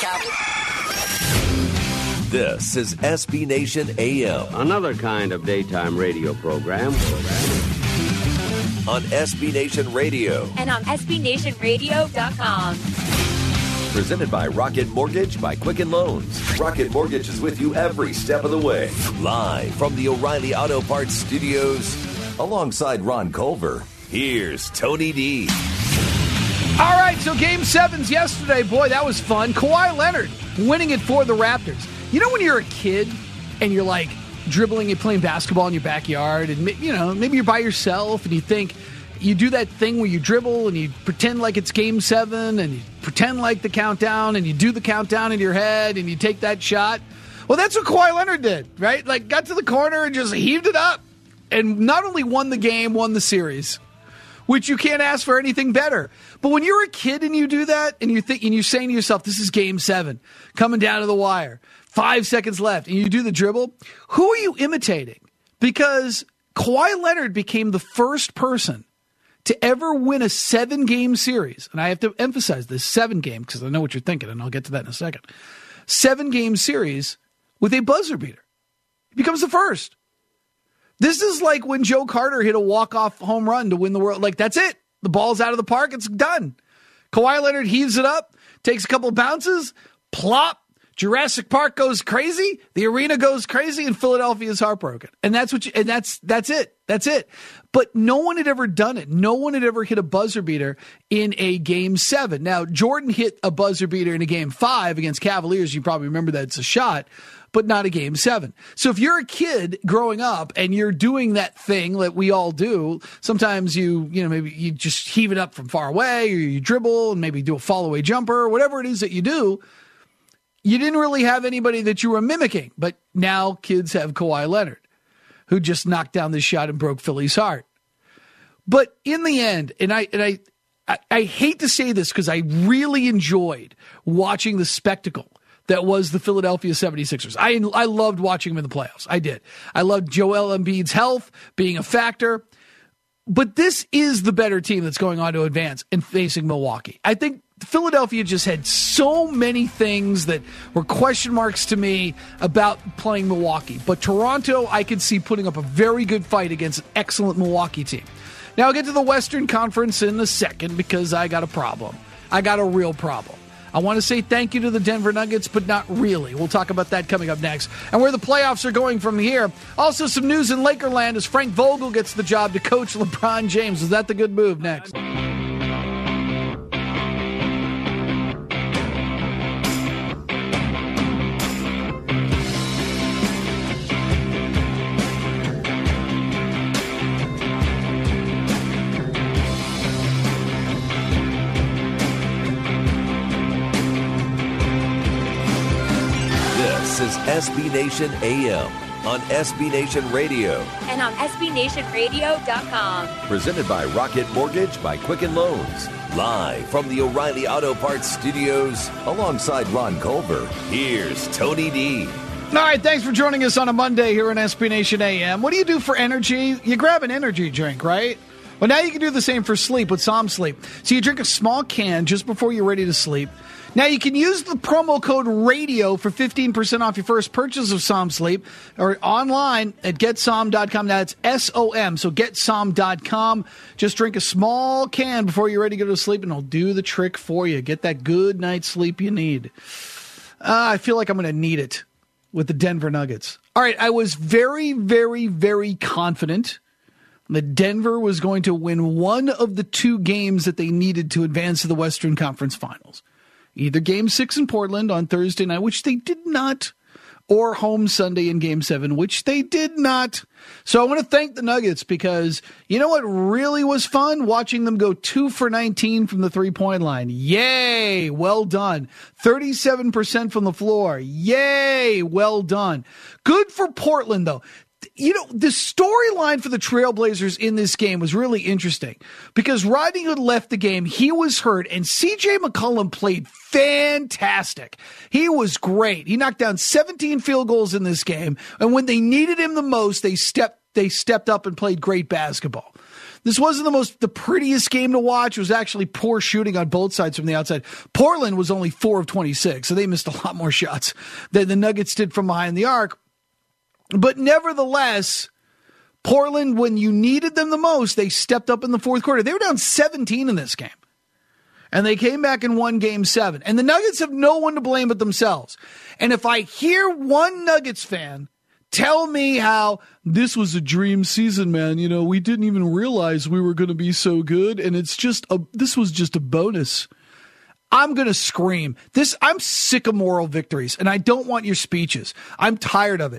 up. This is SB Nation AM. Another kind of daytime radio program. On SB Nation Radio. And on SBNationRadio.com. Presented by Rocket Mortgage by Quicken Loans. Rocket Mortgage is with you every step of the way. Live from the O'Reilly Auto Parts Studios. Alongside Ron Culver, here's Tony D. All right, so Game 7's yesterday. Boy, that was fun. Kawhi Leonard winning it for the Raptors. You know when you're a kid and you're like dribbling and playing basketball in your backyard and, you know, maybe you're by yourself and you think you do that thing where you dribble and you pretend like it's Game 7 and you pretend like the countdown and you do the countdown in your head and you take that shot. Well, that's what Kawhi Leonard did, right? Like got to the corner and just heaved it up and not only won the game, won the series, which you can't ask for anything better. But when you're a kid and you do that and you're saying to yourself, this is Game 7, coming down to the wire, 5 seconds left, and you do the dribble, who are you imitating? Because Kawhi Leonard became the first person to ever win a 7-game series. And I have to emphasize this 7-game because I know what you're thinking, and I'll get to that in a second. 7-game series with a buzzer beater. He becomes the first. This is like when Joe Carter hit a walk-off home run to win the world. Like, that's it. The ball's out of the park. It's done. Kawhi Leonard heaves it up, takes a couple bounces, plop. Jurassic Park goes crazy. The arena goes crazy, and Philadelphia is heartbroken. And that's it. That's it. But no one had ever done it. No one had ever hit a buzzer beater in a Game 7. Now, Jordan hit a buzzer beater in a Game 5 against Cavaliers. You probably remember that it's a shot, but not a Game 7. So if you're a kid growing up and you're doing that thing that we all do, sometimes maybe you just heave it up from far away, or you dribble and maybe do a fall-away jumper, or whatever it is that you do. You didn't really have anybody that you were mimicking, but now kids have Kawhi Leonard, who just knocked down this shot and broke Philly's heart. But in the end, and I hate to say this because I really enjoyed watching the spectacle that was the Philadelphia 76ers. I loved watching them in the playoffs. I did. I loved Joel Embiid's health being a factor. But this is the better team that's going on to advance and facing Milwaukee. I think Philadelphia just had so many things that were question marks to me about playing Milwaukee. But Toronto, I could see putting up a very good fight against an excellent Milwaukee team. Now, I'll get to the Western Conference in a second because I got a problem. I got a real problem. I want to say thank you to the Denver Nuggets, but not really. We'll talk about that coming up next. And where the playoffs are going from here. Also, some news in Lakerland as Frank Vogel gets the job to coach LeBron James. Is that the good move? Next. This is SB Nation AM on SB Nation Radio. And on SBNationRadio.com. Presented by Rocket Mortgage by Quicken Loans. Live from the O'Reilly Auto Parts Studios. Alongside Ron Culver, here's Tony D. All right, thanks for joining us on a Monday here on SB Nation AM. What do you do for energy? You grab an energy drink, right? Well, now you can do the same for sleep with Som Sleep. So you drink a small can just before you're ready to sleep. Now, you can use the promo code RADIO for 15% off your first purchase of Som Sleep or online at getsom.com. That's S-O-M, so getsom.com. Just drink a small can before you're ready to go to sleep, and it'll do the trick for you. Get that good night's sleep you need. I feel like I'm going to need it with the Denver Nuggets. All right, I was very, very, very confident that Denver was going to win one of the two games that they needed to advance to the Western Conference Finals. Either Game 6 in Portland on Thursday night, which they did not, or home Sunday in Game 7, which they did not. So I want to thank the Nuggets because you know what really was fun? Watching them go 2 for 19 from the three-point line. Yay! Well done. 37% from the floor. Yay! Well done. Good for Portland, though. You know, the storyline for the Trailblazers in this game was really interesting because Rodney Hood left the game. He was hurt, and C.J. McCollum played fantastic. He was great. He knocked down 17 field goals in this game, and when they needed him the most, they stepped up and played great basketball. This wasn't the prettiest game to watch. It was actually poor shooting on both sides from the outside. Portland was only 4 of 26, so they missed a lot more shots than the Nuggets did from behind the arc. But nevertheless, Portland, when you needed them the most, they stepped up in the fourth quarter. They were down 17 in this game. And they came back and won Game 7. And the Nuggets have no one to blame but themselves. And if I hear one Nuggets fan tell me how this was a dream season, man, you know, we didn't even realize we were going to be so good, and this was just a bonus, I'm going to scream. I'm sick of moral victories, and I don't want your speeches. I'm tired of it.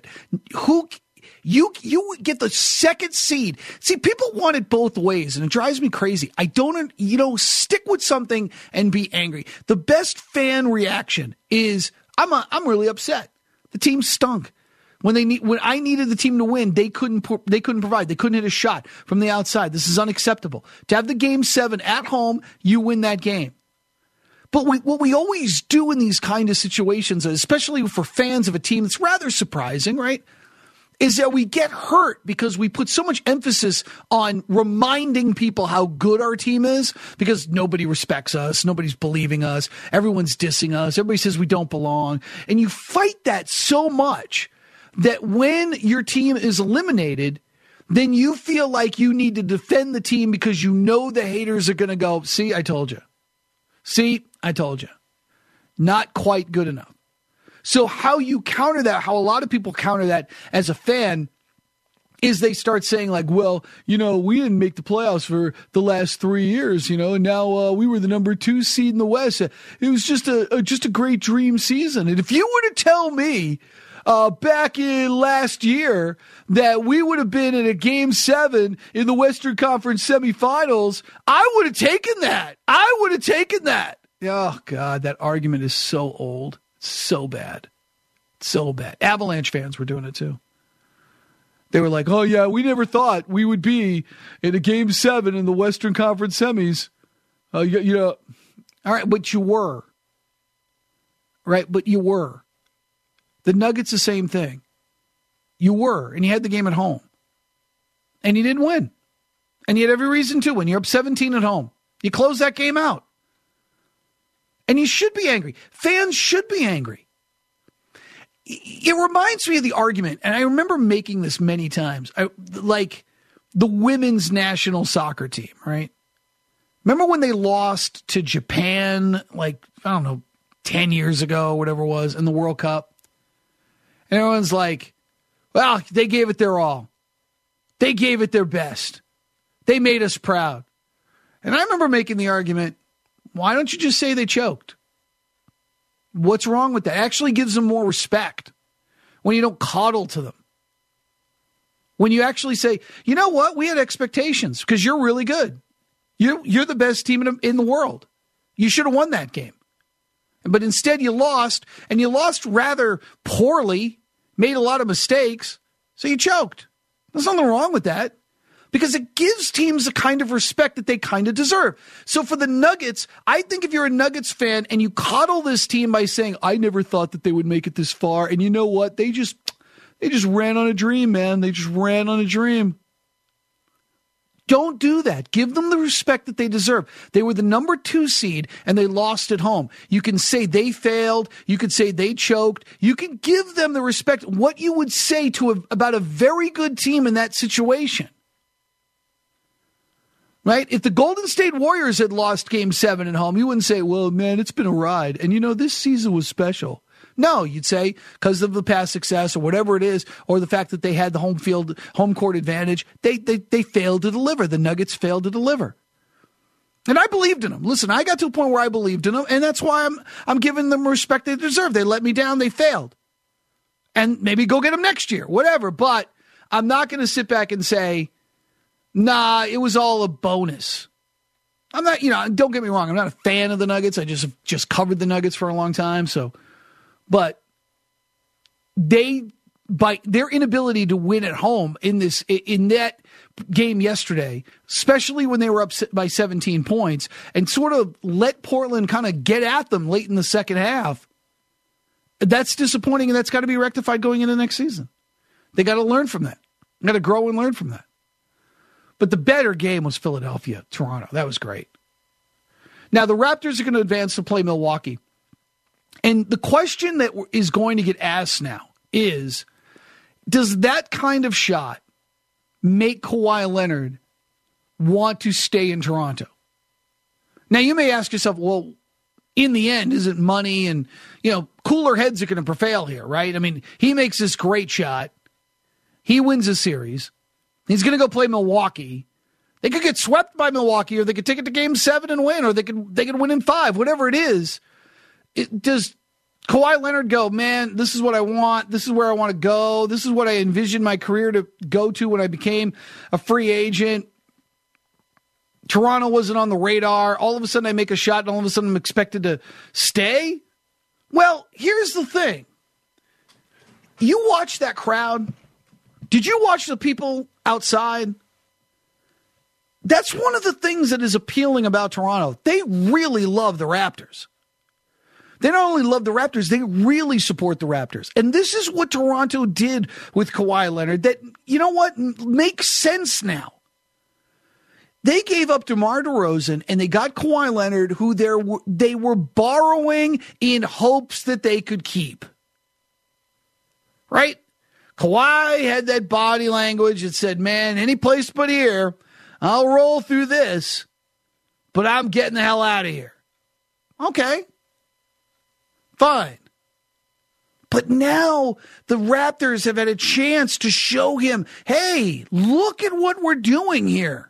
You get the second seed. See, people want it both ways, and it drives me crazy. I don't, stick with something and be angry. The best fan reaction is, I'm really upset. The team stunk. When I needed the team to win, they couldn't provide. They couldn't hit a shot from the outside. This is unacceptable. To have the Game 7 at home, you win that game. But what we always do in these kind of situations, especially for fans of a team that's rather surprising, right, is that we get hurt because we put so much emphasis on reminding people how good our team is, because nobody respects us, nobody's believing us, everyone's dissing us, everybody says we don't belong. And you fight that so much that when your team is eliminated, then you feel like you need to defend the team because you know the haters are going to go, see, I told you. See, I told you. Not quite good enough. So how you counter that, how a lot of people counter that as a fan, is they start saying like, well, we didn't make the playoffs for the last 3 years, and now we were the number 2 seed in the West. It was just a great dream season. And if you were to tell me back in last year that we would have been in a Game 7 in the Western Conference semifinals, I would have taken that. Oh, God, that argument is so old. So bad. So bad. Avalanche fans were doing it too. They were like, oh, yeah, we never thought we would be in a Game 7 in the Western Conference semis. All right, but you were. Right, but you were. The Nuggets, the same thing. You were, and you had the game at home. And you didn't win. And you had every reason to win. You're up 17 at home. You closed that game out. And you should be angry. Fans should be angry. It reminds me of the argument, and I remember making this many times, like the women's national soccer team, right? Remember when they lost to Japan, 10 years ago, whatever it was, in the World Cup? And everyone's like, well, they gave it their all. They gave it their best. They made us proud. And I remember making the argument, why don't you just say they choked? What's wrong with that? It actually gives them more respect when you don't coddle to them. When you actually say, you know what? We had expectations because you're really good. You're the best team in the world. You should have won that game. But instead you lost, and you lost rather poorly, made a lot of mistakes, so you choked. There's nothing wrong with that. Because it gives teams the kind of respect that they kind of deserve. So for the Nuggets, I think if you're a Nuggets fan and you coddle this team by saying, I never thought that they would make it this far, and you know what? They just ran on a dream, man. They just ran on a dream. Don't do that. Give them the respect that they deserve. They were the number 2 seed, and they lost at home. You can say they failed. You could say they choked. You can give them the respect, what you would say about a very good team in that situation. Right? If the Golden State Warriors had lost Game 7 at home, you wouldn't say, well, man, it's been a ride. And, this season was special. No, you'd say because of the past success or whatever it is, or the fact that they had the home court advantage, they failed to deliver. The Nuggets failed to deliver. And I believed in them. Listen, I got to a point where I believed in them, and that's why I'm giving them respect they deserve. They let me down. They failed. And maybe go get them next year, whatever. But I'm not going to sit back and say, nah, it was all a bonus. I'm not, don't get me wrong. I'm not a fan of the Nuggets. I just covered the Nuggets for a long time. But by their inability to win at home in that game yesterday, especially when they were up by 17 points and sort of let Portland kind of get at them late in the second half, that's disappointing, and that's got to be rectified going into next season. They got to learn from that. Got to grow and learn from that. But the better game was Philadelphia, Toronto. That was great. Now, the Raptors are going to advance to play Milwaukee. And the question that is going to get asked now is, does that kind of shot make Kawhi Leonard want to stay in Toronto? Now, you may ask yourself, well, in the end, is it money? And, cooler heads are going to prevail here, right? I mean, he makes this great shot. He wins a series. He's going to go play Milwaukee. They could get swept by Milwaukee, or they could take it to Game 7 and win, or they could win in 5, whatever it is. Does Kawhi Leonard go, man, this is what I want. This is where I want to go. This is what I envisioned my career to go to when I became a free agent. Toronto wasn't on the radar. All of a sudden I make a shot, and all of a sudden I'm expected to stay? Well, here's the thing. You watch that crowd. Did you watch the people outside? That's one of the things that is appealing about Toronto. They really love the Raptors. They not only love the Raptors, they really support the Raptors. And this is what Toronto did with Kawhi Leonard that, you know what, makes sense now. They gave up DeMar DeRozan, and they got Kawhi Leonard, who they were borrowing in hopes that they could keep. Right? Kawhi had that body language that said, man, any place but here, I'll roll through this, but I'm getting the hell out of here. Okay. Fine. But now the Raptors have had a chance to show him, hey, look at what we're doing here.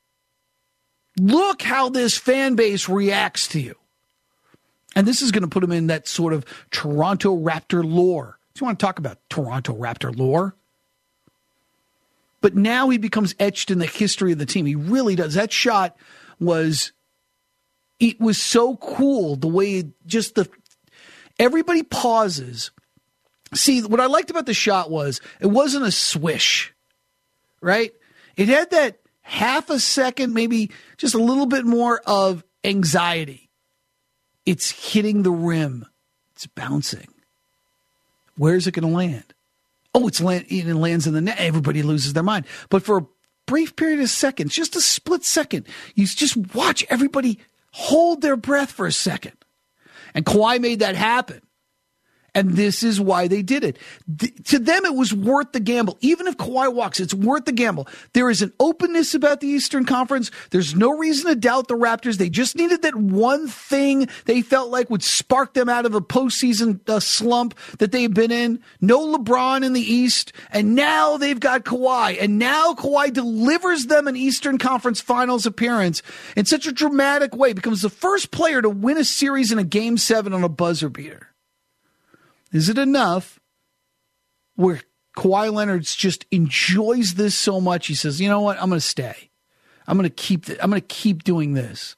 Look how this fan base reacts to you. And this is going to put him in that sort of Toronto Raptor lore. Do you want to talk about Toronto Raptor lore? But now he becomes etched in the history of the team. He really does. That shot was so cool. The way everybody pauses. See, what I liked about the shot was it wasn't a swish, right? It had that half a second, maybe just a little bit more of anxiety. It's hitting the rim. It's bouncing. Where's it going to land? Oh, it lands in the net. Everybody loses their mind. But for a brief period of seconds, just a split second, you just watch everybody hold their breath for a second. And Kawhi made that happen. And this is why they did it. To them, it was worth the gamble. Even if Kawhi walks, it's worth the gamble. There is an openness about the Eastern Conference. There's no reason to doubt the Raptors. They just needed that one thing they felt like would spark them out of a postseason slump that they've been in. No LeBron in the East. And now they've got Kawhi. And now Kawhi delivers them an Eastern Conference Finals appearance in such a dramatic way. Becomes the first player to win a series in a Game 7 on a buzzer beater. Is it enough where Kawhi Leonard just enjoys this so much? He says, you know what? I'm going to stay. I'm going to keep doing this.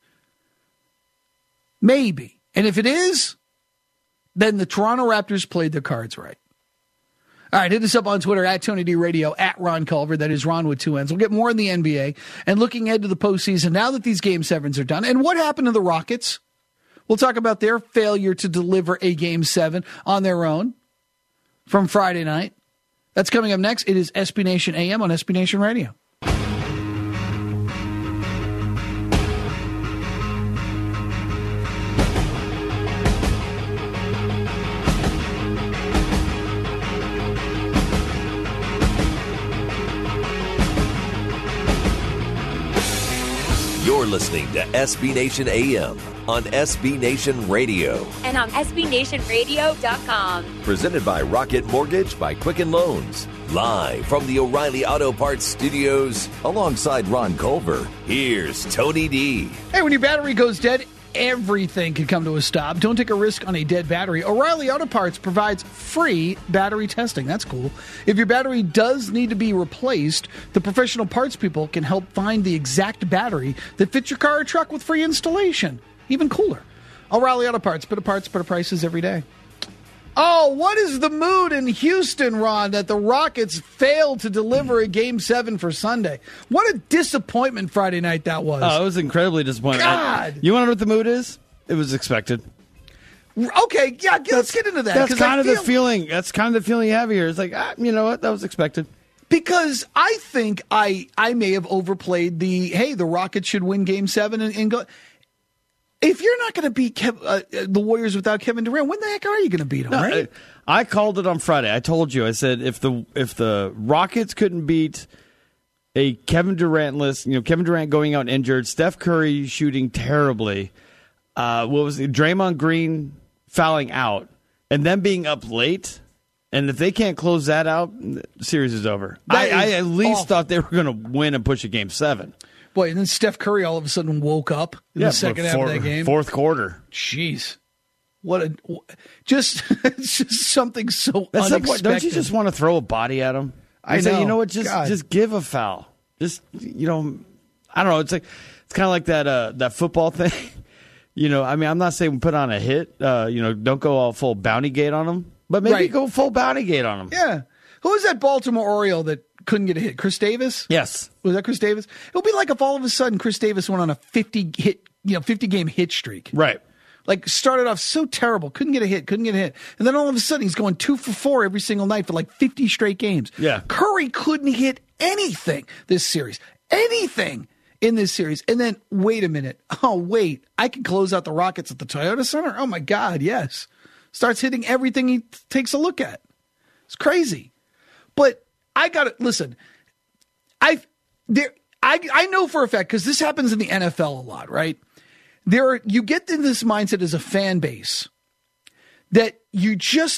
Maybe. And if it is, then the Toronto Raptors played their cards right. All right, hit us up on Twitter at Tony D Radio, at Ron Culver. That is Ron with 2 N's. We'll get more in the NBA and looking ahead to the postseason now that these Game 7s are done. And what happened to the Rockets? We'll talk about their failure to deliver a Game 7 on their own from Friday night. That's coming up next. It is SB Nation AM on SB Nation Radio. You're listening to SB Nation AM on SB Nation Radio. And on SBNationRadio.com. Presented by Rocket Mortgage by Quicken Loans. Live from the O'Reilly Auto Parts Studios alongside Ron Culver. Here's Tony D. Hey, when your battery goes dead, everything can come to a stop. Don't take a risk on a dead battery. O'Reilly Auto Parts provides free battery testing. That's cool. If your battery does need to be replaced, the professional parts people can help find the exact battery that fits your car or truck with free installation. Even cooler. O'Reilly Auto Parts. Better parts, better prices every day. Oh, what is the mood in Houston, Ron, that the Rockets failed to deliver a Game 7 for Sunday? What a disappointment Friday night that was. Oh, it was incredibly disappointing. God! You want to know what the mood is? It was expected. Okay, yeah, let's get into that. That's kind of the feeling. That's kind of the feeling you have here. It's like, you know what? That was expected. Because I think I may have overplayed the Rockets should win Game 7 and go. If you're not going to beat the Warriors without Kevin Durant, when the heck are you going to beat them, right? I called it on Friday. I told you. I said if the Rockets couldn't beat a Kevin Durant-less, Kevin Durant going out injured, Steph Curry shooting terribly, Draymond Green fouling out, and them being up late, and if they can't close that out, the series is over. I at least thought they were going to win and push a Game 7. Boy, and then Steph Curry all of a sudden woke up in the second half of that game. Fourth quarter. Jeez. It's just something so unexpected. Don't you just want to throw a body at him? I know. Say, you know what? Just give a foul. Just, I don't know. It's kind of like that football thing. I'm not saying put on a hit. Don't go all full bounty gate on them, but maybe go full bounty gate on them. Yeah. Who was that Baltimore Oriole that couldn't get a hit? Chris Davis? Yes. Was that Chris Davis? It would be like if all of a sudden Chris Davis went on a 50 game hit streak. Right. Like started off so terrible, couldn't get a hit. And then all of a sudden he's going 2 for 4 every single night for like 50 straight games. Yeah. Curry couldn't hit anything this series. Anything in this series. And then, wait a minute. Oh, wait. I can close out the Rockets at the Toyota Center? Oh, my God, yes. Starts hitting everything he takes a look at. It's crazy. But I got to listen. I know for a fact, because this happens in the NFL a lot, right? You get in this mindset as a fan base that you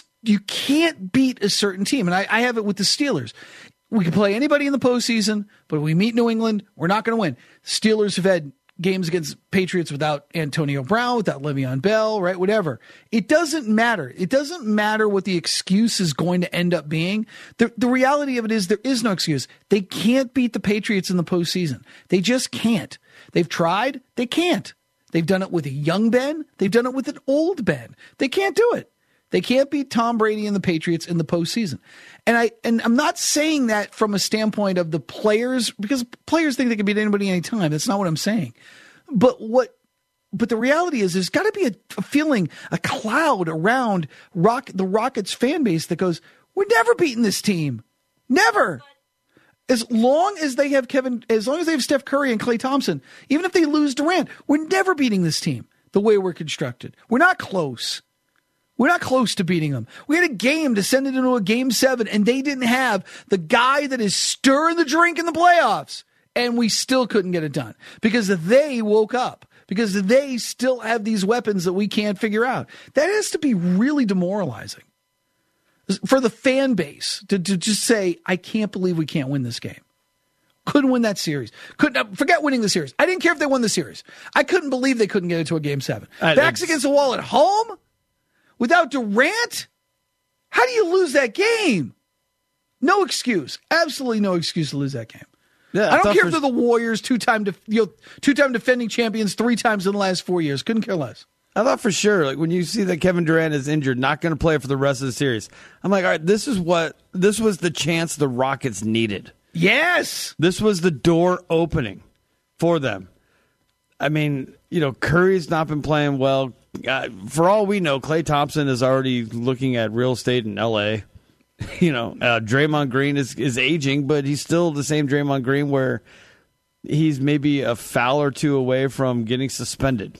can't beat a certain team. And I have it with the Steelers. We can play anybody in the postseason, but we meet New England, we're not going to win. Steelers have had games against Patriots without Antonio Brown, without Le'Veon Bell, right? Whatever. It doesn't matter. It doesn't matter what the excuse is going to end up being. The reality of it is there is no excuse. They can't beat the Patriots in the postseason. They just can't. They've tried. They can't. They've done it with a young Ben. They've done it with an old Ben. They can't do it. They can't beat Tom Brady and the Patriots in the postseason. And I'm not saying that from a standpoint of the players, because players think they can beat anybody anytime. That's not what I'm saying. But the reality is there's got to be a feeling, a cloud around the Rockets fan base that goes, we're never beating this team. Never. As long as they have Steph Curry and Klay Thompson, even if they lose Durant, we're never beating this team the way we're constructed. We're not close. We're not close to beating them. We had a game to send it into a Game 7, and they didn't have the guy that is stirring the drink in the playoffs, and we still couldn't get it done because they woke up, because they still have these weapons that we can't figure out. That has to be really demoralizing for the fan base to just say, I can't believe we can't win this game. Couldn't win that series. Forget winning the series. I didn't care if they won the series. I couldn't believe they couldn't get it to a Game 7. Backs against the wall at home? Without Durant? How do you lose that game? No excuse. Absolutely no excuse to lose that game. Yeah, I don't care if they're the Warriors, two-time defending champions 3 times in the last 4 years. Couldn't care less. I thought for sure, like when you see that Kevin Durant is injured, not going to play for the rest of the series, I'm like, all right, this was the chance the Rockets needed. Yes. This was the door opening for them. I mean, Curry's not been playing well. For all we know, Klay Thompson is already looking at real estate in L.A. Draymond Green is aging, but he's still the same Draymond Green where he's maybe a foul or 2 away from getting suspended.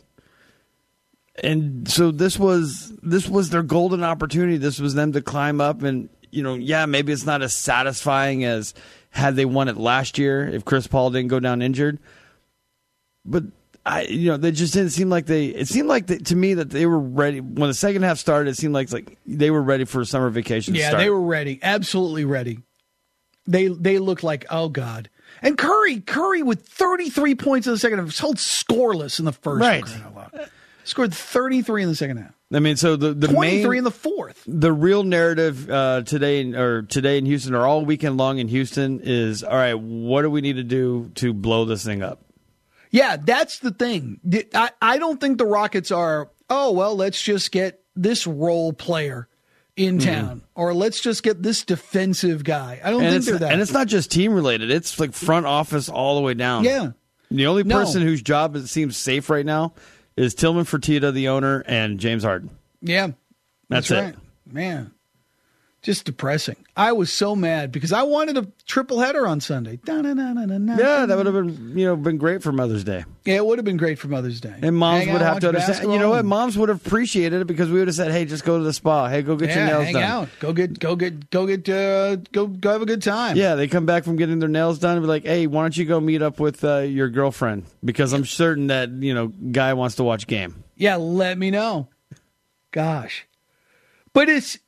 And so this was their golden opportunity. This was them to climb up and, maybe it's not as satisfying as had they won it last year if Chris Paul didn't go down injured. But they just didn't seem like it seemed like to me that they were ready. When the second half started, it seemed like they were ready for a summer vacation to start. Yeah, they were ready. Absolutely ready. They looked like, oh, God. And Curry with 33 points in the second half, held scoreless in the first. Right. Scored 33 in the second half. I mean, so the 23 in the fourth. The real narrative today in Houston, or all weekend long in Houston, is, all right, what do we need to do to blow this thing up? Yeah, that's the thing. I don't think the Rockets are, let's just get this role player in town, or let's just get this defensive guy. I don't think they're that. And it's not just team related. It's like front office all the way down. Yeah. The only person whose job seems safe right now is Tillman Fertitta, the owner, and James Harden. Yeah. That's right. it. Man. Just depressing. I was so mad because I wanted a triple header on Sunday. Yeah, that would have been great for Mother's Day. Yeah, it would have been great for Mother's Day. And moms would have to understand. You know what? Moms would have appreciated it because we would have said, "Hey, just go to the spa. Hey, go get your nails done. Hang out. Go have a good time." Yeah, they come back from getting their nails done and be like, "Hey, why don't you go meet up with your girlfriend? Because I'm certain that guy wants to watch game." Yeah, let me know. Gosh, but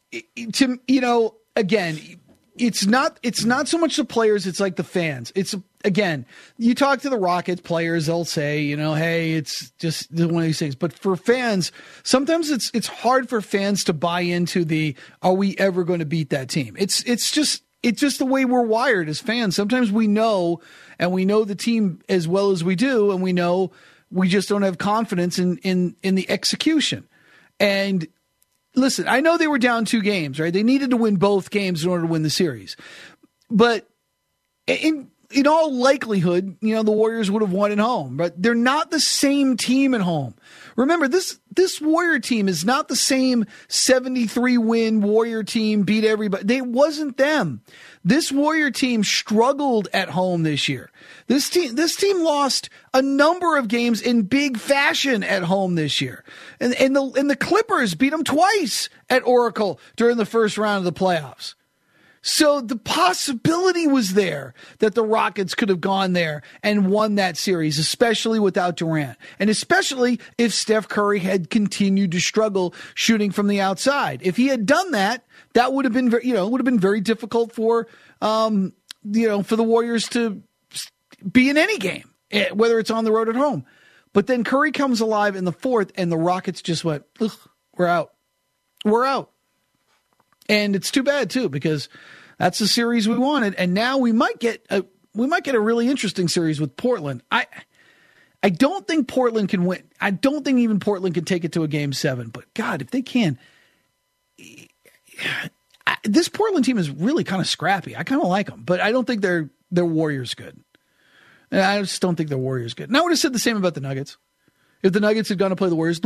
again, it's not so much the players, it's like the fans. It's, again, you talk to the Rockets players, they'll say, hey, it's just one of these things. But for fans, sometimes it's hard for fans to buy into are we ever going to beat that team? It's just the way we're wired as fans. Sometimes we know the team as well as we do, and we know we just don't have confidence in the execution. And listen, I know they were down 2 games, right? They needed to win both games in order to win the series. But in all likelihood, the Warriors would have won at home. But they're not the same team at home. Remember, this Warrior team is not the same 73-win Warrior team, beat everybody. It wasn't them. This Warrior team struggled at home this year. This team lost a number of games in big fashion at home this year. And the Clippers beat them twice at Oracle during the first round of the playoffs. So the possibility was there that the Rockets could have gone there and won that series, especially without Durant. And especially if Steph Curry had continued to struggle shooting from the outside. If he had done that, that would have been very difficult for the Warriors to be in any game, whether it's on the road or at home. But then Curry comes alive in the fourth, and the Rockets just went, ugh, we're out. We're out. And it's too bad, too, because that's the series we wanted. And now we might get a really interesting series with Portland. I don't think Portland can win. I don't think even Portland can take it to a Game 7. But, God, if they can, this Portland team is really kind of scrappy. I kind of like them. But I don't think they're Warriors good. And I just don't think they're Warriors good. And I would have said the same about the Nuggets. If the Nuggets had gone to play the Warriors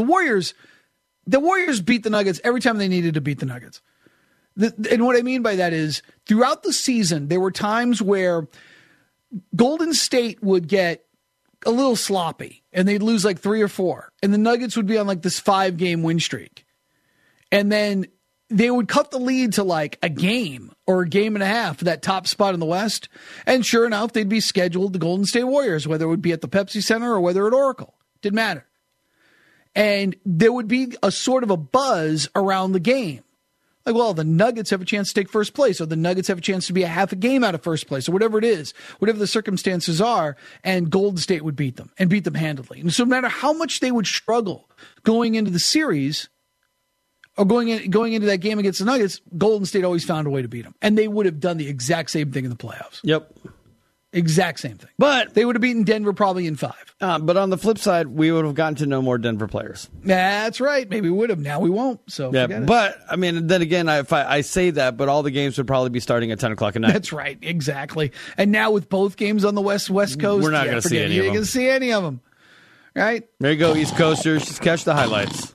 beat the Nuggets every time they needed to beat the Nuggets. And what I mean by that is throughout the season, there were times where Golden State would get a little sloppy and they'd lose like 3 or 4. And the Nuggets would be on like this 5-game win streak. And then they would cut the lead to like a game or a game and a half for that top spot in the West. And sure enough, they'd be scheduled the Golden State Warriors, whether it would be at the Pepsi Center or whether at Oracle. Didn't matter. And there would be a sort of a buzz around the game. Like, well, the Nuggets have a chance to take first place, or the Nuggets have a chance to be a half a game out of first place, or whatever it is, whatever the circumstances are, and Golden State would beat them, and beat them handily. And so no matter how much they would struggle going into the series, or going into that game against the Nuggets, Golden State always found a way to beat them. And they would have done the exact same thing in the playoffs. Yep. Exact same thing. But they would have beaten Denver probably in 5. But on the flip side, we would have gotten to know more Denver players. That's right. Maybe we would have. Now we won't. So yeah. But I mean, then again, if I say that, but all the games would probably be starting at 10 o'clock at night. That's right. Exactly. And now with both games on the West Coast, we're not going to see any of them. You're going to see any of them. Right? There you go, East Coasters. Just catch the highlights.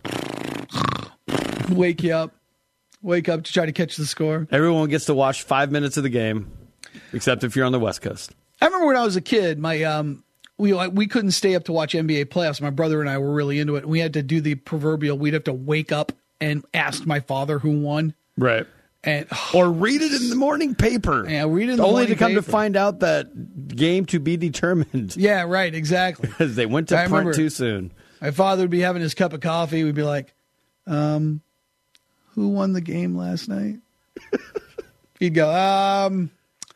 Wake you up. Wake up to try to catch the score. Everyone gets to watch 5 minutes of the game, except if you're on the West Coast. I remember when I was a kid, we couldn't stay up to watch NBA playoffs. My brother and I were really into it. We had to do the proverbial, we'd have to wake up and ask my father who won. Right. Or read it in the morning paper. Yeah, read it in the morning morning paper. Only to come paper. to find out that game to be determined. Yeah, right, exactly. Because they went to print too soon. My father would be having his cup of coffee. We'd be like, who won the game last night? He'd go,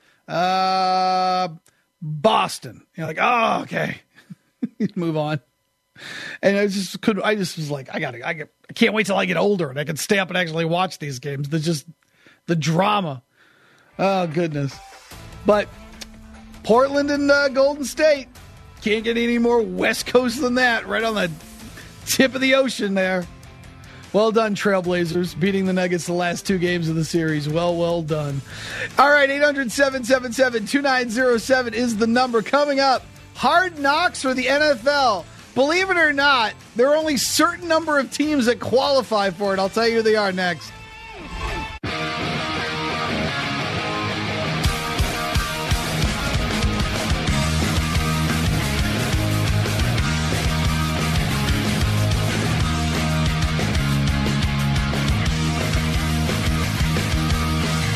Boston. You're like, oh, okay. Move on. And I just was like, I can't wait till I get older and I can stay up and actually watch these games. There's just the drama. Oh, goodness. But Portland and Golden State can't get any more West Coast than that. Right on the tip of the ocean there. Well done, Trailblazers, beating the Nuggets the last 2 games of the series. Well done. All right, 800-777-2907 is the number. Coming up, Hard Knocks for the NFL. Believe it or not, there are only a certain number of teams that qualify for it. I'll tell you who they are next.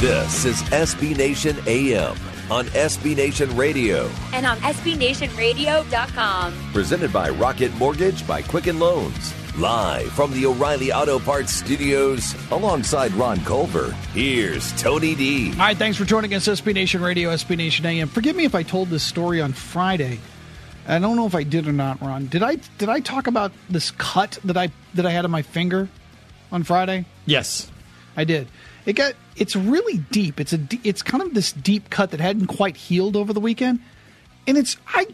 This is SB Nation AM on SB Nation Radio. And on SBNationRadio.com. Presented by Rocket Mortgage by Quicken Loans. Live from the O'Reilly Auto Parts Studios alongside Ron Culver. Here's Tony D. All right, thanks for joining us, SB Nation Radio, SB Nation AM. Forgive me if I told this story on Friday. I don't know if I did or not, Ron. Did I talk about this cut that I had on my finger on Friday? Yes, I did. It's really deep. It's kind of this deep cut that hadn't quite healed over the weekend, and I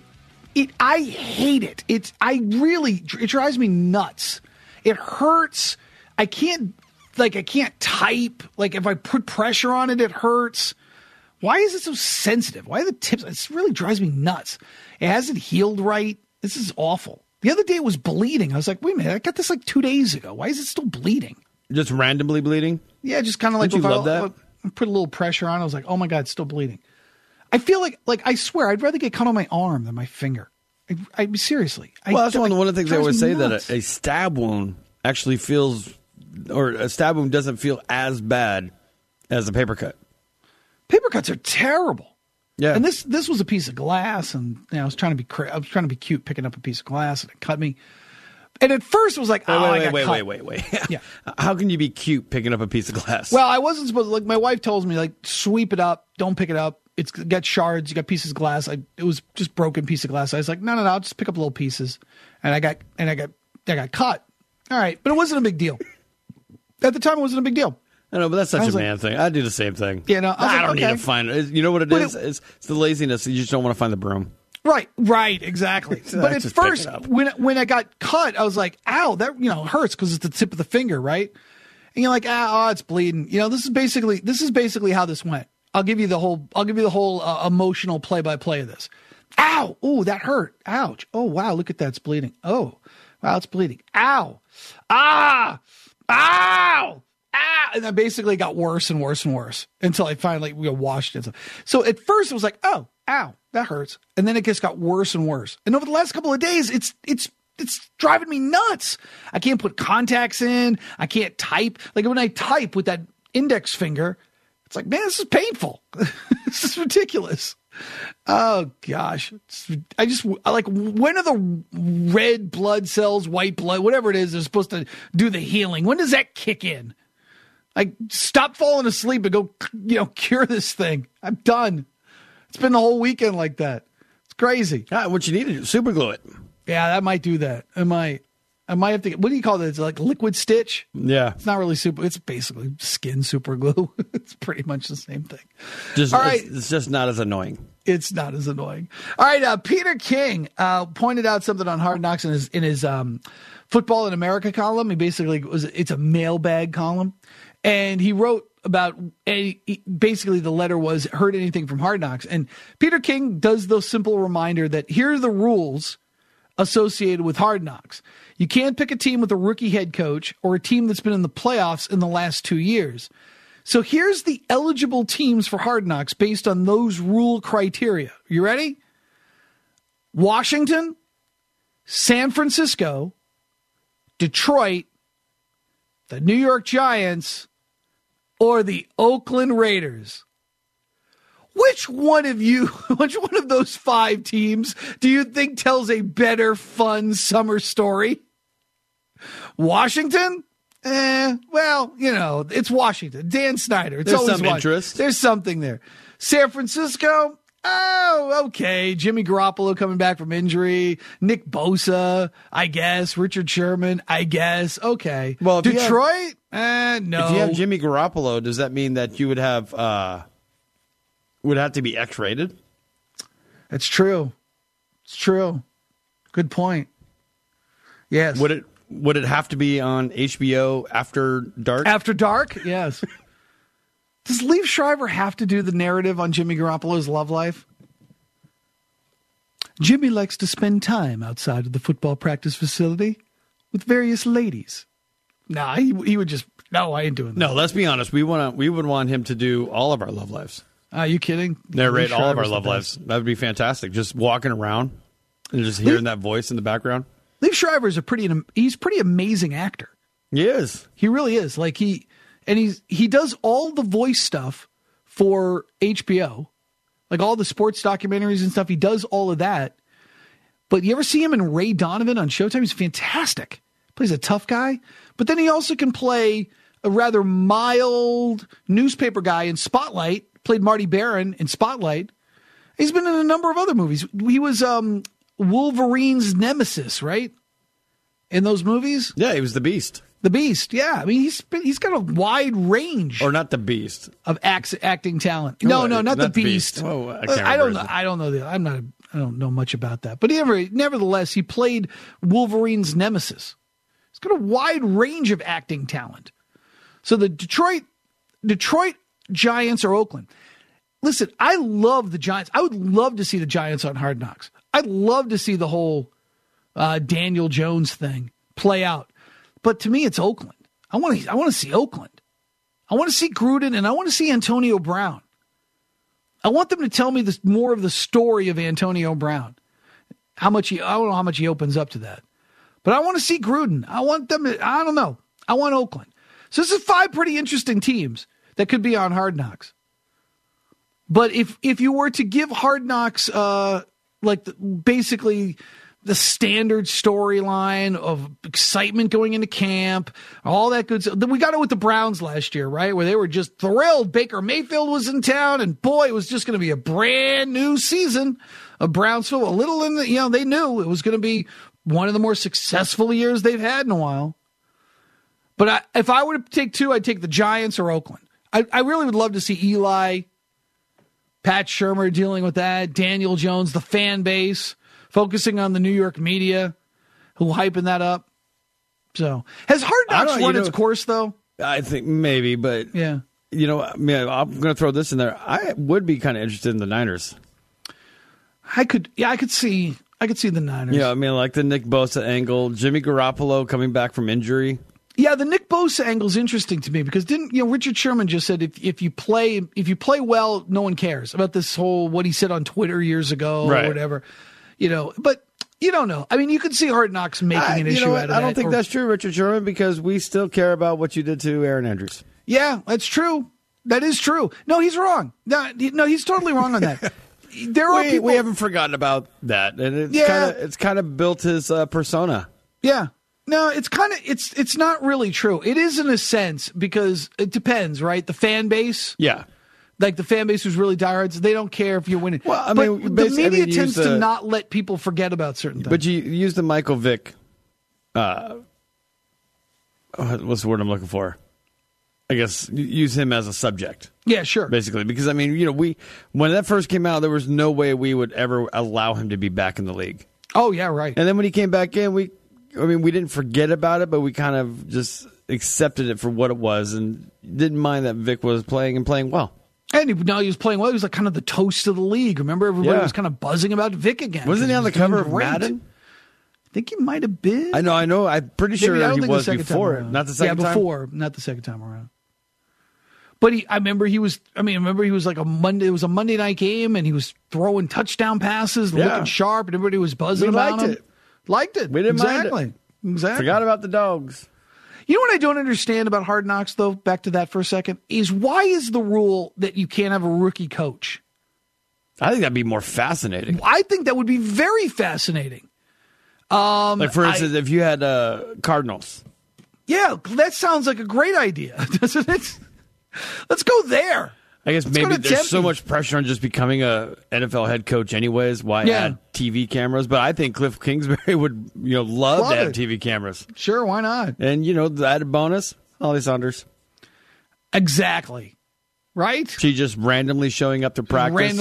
hate it. It drives me nuts. It hurts. I can't type. Like if I put pressure on it, it hurts. Why is it so sensitive? Why are the tips? It really drives me nuts. It hasn't healed right. This is awful. The other day it was bleeding. I was like, wait a minute, I got this like 2 days ago. Why is it still bleeding? just randomly bleeding. Yeah, just kind of like Don't you love that? Put a little pressure on. I was like, oh my God, it's still bleeding. I feel like I swear, I'd rather get cut on my arm than my finger. I seriously. Well, that's one of the things I always say, nuts. that a stab wound actually feels, or a stab wound doesn't feel as bad as a paper cut. Paper cuts are terrible. Yeah, and this was a piece of glass, and I was trying to be cute, picking up a piece of glass, and it cut me. And at first it was like, wait. Yeah. How can you be cute picking up a piece of glass? Well, I wasn't supposed to. Like, my wife tells me, like, sweep it up, don't pick it up. It's got shards, you got pieces of glass. It was just broken piece of glass. I was like, no, I'll just pick up little pieces. And I got cut. All right, but it wasn't a big deal. At the time, it wasn't a big deal. I know, but that's such a man thing. I do the same thing. Yeah, no, I don't need to find it. You know what it is? It's the laziness. You just don't want to find the broom. Right, exactly. But at first, when I got cut, I was like, ow, that hurts because it's the tip of the finger, right? And you're like, it's bleeding. This is basically how this went. I'll give you the whole emotional play-by-play of this. Ow, ooh, that hurt. Ouch. Oh wow, look at that, it's bleeding. Oh, wow, it's bleeding. Ow, ow. And that basically got worse and worse and worse until I finally washed it. So at first it was like, oh, ow, that hurts. And then it just got worse and worse. And over the last couple of days, it's driving me nuts. I can't put contacts in. I can't type. Like when I type with that index finger, it's like, man, this is painful. This is ridiculous. Oh gosh. When are the red blood cells, white blood, whatever it is, they're supposed to do the healing? When does that kick in? Like, stop falling asleep and go, cure this thing. I'm done. It's been the whole weekend like that. It's crazy. What you need to do, super glue it. Yeah, that might do that. I might have to. What do you call it? It's like liquid stitch. Yeah, it's not really super. It's basically skin super glue. It's pretty much the same thing. All right, it's just not as annoying. It's not as annoying. All right, Peter King pointed out something on Hard Knocks in his Football in America column. He basically it's a mailbag column, and he wrote about basically the letter was heard anything from Hard Knocks, and Peter King does the simple reminder that here are the rules associated with Hard Knocks. You can't pick a team with a rookie head coach or a team that's been in the playoffs in the last 2 years. So here's the eligible teams for Hard Knocks based on those rule criteria. You ready? Washington, San Francisco, Detroit, the New York Giants, or the Oakland Raiders. Which one of those 5 teams do you think tells a better, fun summer story? Washington? Well, it's Washington. Dan Snyder. It's There's always some interest. There's something there. San Francisco? Oh, okay. Jimmy Garoppolo coming back from injury. Nick Bosa, I guess. Richard Sherman, I guess. Okay. Well, Detroit? No. If you have Jimmy Garoppolo, does that mean that you would have to be X-rated? It's true. It's true. Good point. Yes. Would it have to be on HBO after dark? After dark? Yes. Does Liev Schreiber have to do the narrative on Jimmy Garoppolo's love life? Jimmy likes to spend time outside of the football practice facility with various ladies. Nah, he would just, no, I ain't doing that. No, let's be honest. We would want him to do all of our love lives. Are you kidding? Narrate all of our love lives. That would be fantastic. Just walking around and just hearing that voice in the background. Liev Schreiber is he's a pretty amazing actor. He is. He really is. Like he does all the voice stuff for HBO, like all the sports documentaries and stuff. He does all of that. But you ever see him in Ray Donovan on Showtime? He's fantastic. Plays a tough guy. But then he also can play a rather mild newspaper guy in Spotlight. Played Marty Baron in Spotlight. He's been in a number of other movies. He was Wolverine's nemesis, right? In those movies? Yeah, he was the Beast. The Beast, yeah. I mean, he's got a wide range. Or not the Beast. Of acting talent. No, not the Beast. Oh, I don't know. I don't know. I don't know much about that. But nevertheless, he played Wolverine's nemesis. He's got a wide range of acting talent. So the Detroit Giants or Oakland. Listen, I love the Giants. I would love to see the Giants on Hard Knocks. I'd love to see the whole Daniel Jones thing play out. But to me, it's Oakland. I want to see Oakland. I want to see Gruden, and I want to see Antonio Brown. I want them to tell me more of the story of Antonio Brown. I don't know how much he opens up to that. But I want to see Gruden. I want them to, I don't know. I want Oakland. So this is 5 pretty interesting teams that could be on Hard Knocks. But if you were to give Hard Knocks basically the standard storyline of excitement going into camp, all that good stuff. Then we got it with the Browns last year, right? Where they were just thrilled. Baker Mayfield was in town, and boy, it was just going to be a brand new season of Brownsville. A little in the, they knew it was going to be one of the more successful years they've had in a while. But if I were to take 2, I'd take the Giants or Oakland. I really would love to see Eli, Pat Shurmur dealing with that, Daniel Jones, the fan base, focusing on the New York media, who hyping that up. So, has Hard Knocks run its course, though? I think maybe, but yeah. I'm going to throw this in there. I would be kind of interested in the Niners. I could see the Niners. Yeah, like the Nick Bosa angle, Jimmy Garoppolo coming back from injury. Yeah, the Nick Bosa angle is interesting to me because Richard Sherman just said if you play well, no one cares about this whole what he said on Twitter years ago or whatever. But you don't know. I mean, you could see Hard Knocks making an issue out of that. I don't think that's true, Richard Sherman, because we still care about what you did to Aaron Andrews. Yeah, that's true. That is true. No, he's wrong. No, he's totally wrong on that. There are people. We haven't forgotten about that, and it's kind of built his persona. Yeah. No, it's not really true. It is in a sense because it depends, right? The fan base. Yeah. Like the fan base who's really diehards, they don't care if you're winning. Well, but the media tends to not let people forget about certain things. But you use the Michael Vick. What's the word I'm looking for? I guess use him as a subject. Yeah, sure. Basically, because when that first came out, there was no way we would ever allow him to be back in the league. Oh yeah, right. And then when he came back in, we didn't forget about it, but we kind of just accepted it for what it was and didn't mind that Vic was playing and playing well. And now he was playing well. He was like kind of the toast of the league. Remember, everybody was kind of buzzing about Vic again. Wasn't he on the cover of Madden? I think he might have been. I know. I'm pretty sure he was before it. Not the second time? Yeah, before. Not the second time around. But I remember he was like it was a Monday night game, and he was throwing touchdown passes, looking sharp, and everybody was buzzing about him. Liked it. We didn't mind it. Exactly. Forgot about the dogs. You know what I don't understand about Hard Knocks, though, back to that for a second, is why is the rule that you can't have a rookie coach? I think that'd be more fascinating. I think that would be very fascinating. Like, for instance, if you had Cardinals. Yeah, that sounds like a great idea, doesn't it? Let's go there. I guess maybe there's so much pressure on just becoming a NFL head coach anyways. Why add TV cameras? But I think Cliff Kingsbury would love to have TV cameras. Sure, why not? And, the added bonus, Holly Saunders. Exactly. Right? She just randomly showing up to practice.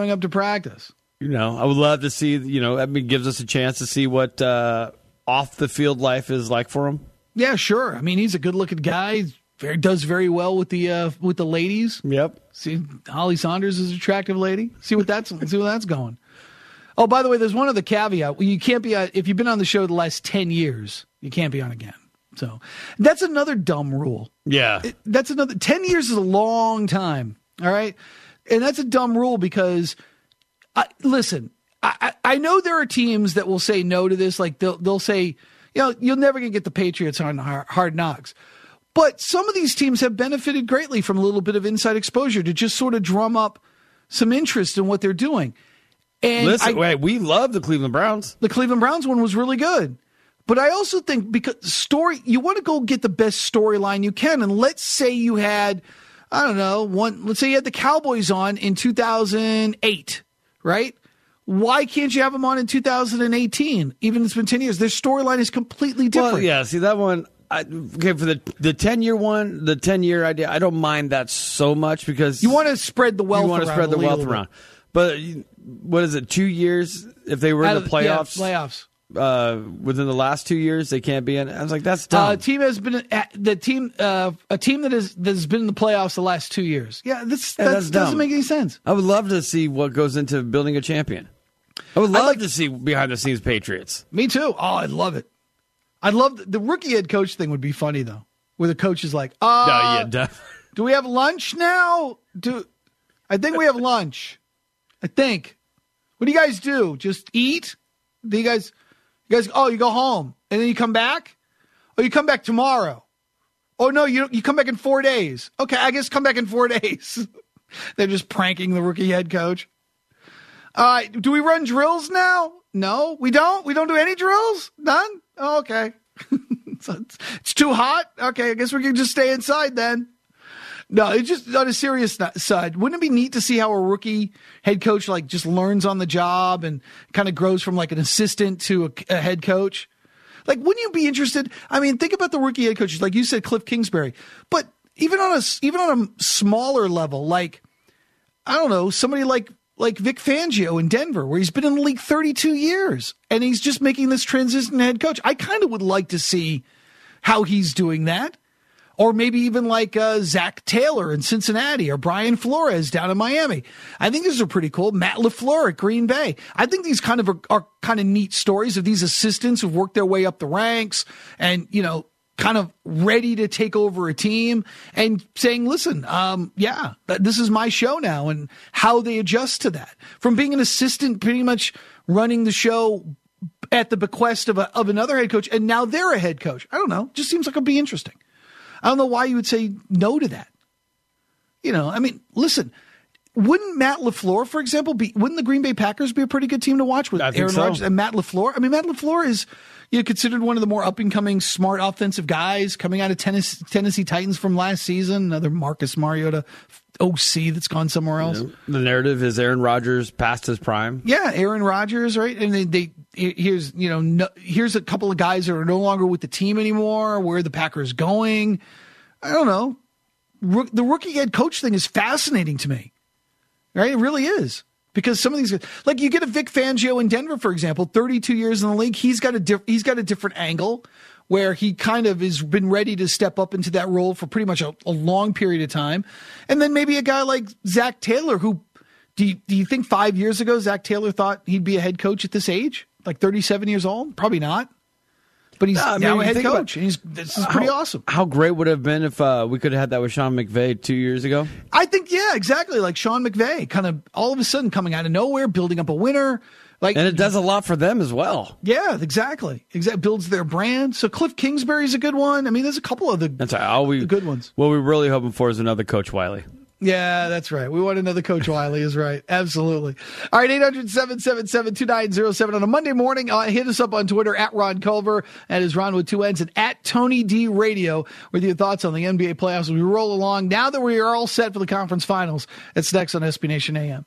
I would love to see, it gives us a chance to see what off-the-field life is like for him. Yeah, sure. I mean, he's a good-looking guy. Does very well with the ladies. Yep. See, Holly Saunders is an attractive lady. See what that's going. Oh, by the way, there's one other caveat. You can't be if you've been on the show the last 10 years, you can't be on again. So that's another dumb rule. Yeah. 10 years is a long time. All right. And that's a dumb rule because listen, I know there are teams that will say no to this. Like they'll say, you're never going to get the Patriots on Hard Knocks. But some of these teams have benefited greatly from a little bit of inside exposure to just sort of drum up some interest in what they're doing. And listen, we love the Cleveland Browns. The Cleveland Browns one was really good. But I also think because you want to go get the best storyline you can. And let's say you had, I don't know, let's say you had the Cowboys on in 2008, right? Why can't you have them on in 2018? Even it's been 10 years. Their storyline is completely different. Well, yeah, see that one. Okay, for the 10-year one, the 10-year idea, I don't mind that so much because you want to spread the wealth. You want to spread the wealth around. But what is it? 2 years? If they were in the playoffs, within the last 2 years, they can't be in. I was like, that's dumb. A team has been a team that has been in the playoffs the last 2 years. Yeah, that doesn't make any sense. I would love to see what goes into building a champion. I would love to see behind the scenes Patriots. Me too. Oh, I'd love it. I'd love the rookie head coach thing would be funny though, where the coach is like, do we have lunch now? I think we have lunch. I think. What do you guys do? Just eat? Do you guys, you go home and then you come back? Oh, you come back tomorrow. Oh no, you come back in 4 days. Okay, I guess come back in 4 days. They're just pranking the rookie head coach. Do we run drills now? No, we don't. We don't do any drills? None? Oh, okay. It's too hot? Okay, I guess we can just stay inside then. No, it's just on a serious side. Wouldn't it be neat to see how a rookie head coach like just learns on the job and kind of grows from like an assistant to a head coach? Like, wouldn't you be interested? I mean, think about the rookie head coaches, like you said, Cliff Kingsbury. But even on a smaller level, like, I don't know, somebody like Vic Fangio in Denver, where he's been in the league 32 years, and he's just making this transition to head coach. I kind of would like to see how he's doing that. Or maybe even like Zach Taylor in Cincinnati or Brian Flores down in Miami. I think these are pretty cool. Matt LaFleur at Green Bay. I think these kind of are kind of neat stories of these assistants who've worked their way up the ranks and, kind of ready to take over a team and saying, listen, this is my show now, and how they adjust to that. From being an assistant, pretty much running the show at the bequest of another head coach, and now they're a head coach. I don't know. Just seems like it'd be interesting. I don't know why you would say no to that. Listen, wouldn't Matt LaFleur, for example, wouldn't the Green Bay Packers be a pretty good team to watch with Aaron Rodgers and Matt LaFleur? I mean, Matt LaFleur is considered one of the more up-and-coming smart offensive guys coming out of Tennessee Titans from last season. Another Marcus Mariota OC that's gone somewhere else. The narrative is Aaron Rodgers past his prime. Yeah, Aaron Rodgers, right? And here's a couple of guys that are no longer with the team anymore. Where are the Packers going? I don't know. The rookie head coach thing is fascinating to me. Right? It really is. Because some of these, like you get a Vic Fangio in Denver, for example, 32 years in the league. He's got a different angle where he kind of has been ready to step up into that role for pretty much a long period of time. And then maybe a guy like Zach Taylor, who do you think 5 years ago Zach Taylor thought he'd be a head coach at this age? Like 37 years old? Probably not. But he's now a head coach, and this is pretty awesome. How great would it have been if we could have had that with Sean McVay 2 years ago? I think, yeah, exactly. Like Sean McVay, kind of all of a sudden coming out of nowhere, building up a winner. And it does a lot for them as well. Yeah, exactly. Builds their brand. So Cliff Kingsbury's a good one. I mean, there's a couple of the good ones. What we're really hoping for is another Coach Wiley. Yeah, that's right. We want another Coach Wiley is right. Absolutely. All right, 800-777-2907 on a Monday morning. Hit us up on Twitter at Ron Culver. That is Ron with two N's, and at Tony D Radio with your thoughts on the NBA playoffs as we roll along. Now that we are all set for the conference finals, it's next on SB Nation AM.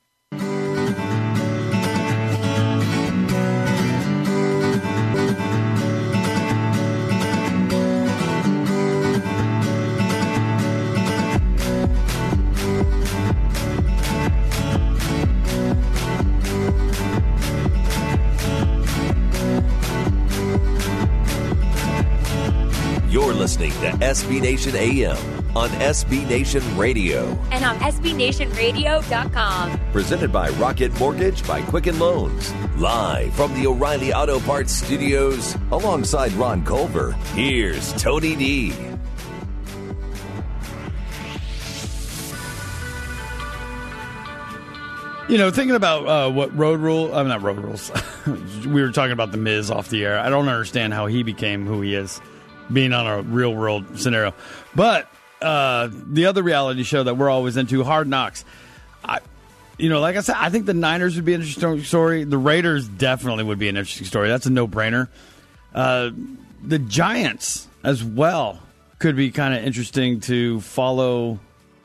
Listening to SB Nation AM on SB Nation Radio. And on SBNationRadio.com. Presented by Rocket Mortgage by Quicken Loans. Live from the O'Reilly Auto Parts Studios alongside Ron Culver. Here's Tony D. Thinking about not road rules. We were talking about The Miz off the air. I don't understand how he became who he is. being on a real world scenario. But the other reality show that we're always into, Hard Knocks. Like I said, I think the Niners would be an interesting story. The Raiders definitely would be an interesting story. That's a no-brainer. The Giants as well could be kind of interesting to follow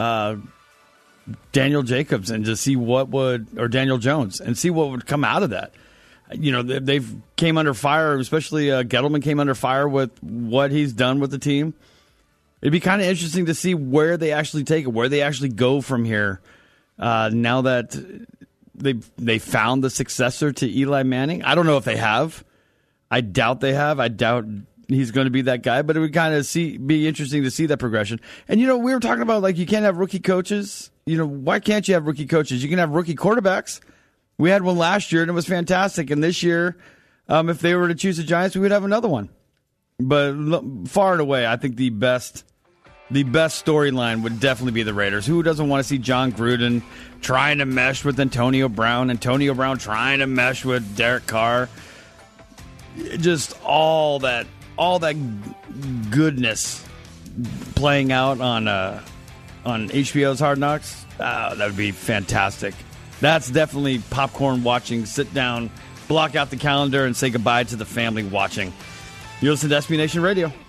Daniel Jacobs and to see or Daniel Jones and see what would come out of that. They've came under fire, especially Gettleman came under fire with what he's done with the team. It'd be kind of interesting to see where they actually take it, where they actually go from here. Now that they found the successor to Eli Manning. I don't know if they have. I doubt they have. I doubt he's going to be that guy, but it would kind of be interesting to see that progression. And, we were talking about, you can't have rookie coaches. Why can't you have rookie coaches? You can have rookie quarterbacks. We had one last year, and it was fantastic. And this year, if they were to choose the Giants, we would have another one. But far and away, I think the best storyline would definitely be the Raiders. Who doesn't want to see John Gruden trying to mesh with Antonio Brown trying to mesh with Derek Carr? Just all that goodness playing out on HBO's Hard Knocks. That would be fantastic. That's definitely popcorn watching. Sit down, block out the calendar, and say goodbye to the family watching. You listen to SB Nation Radio.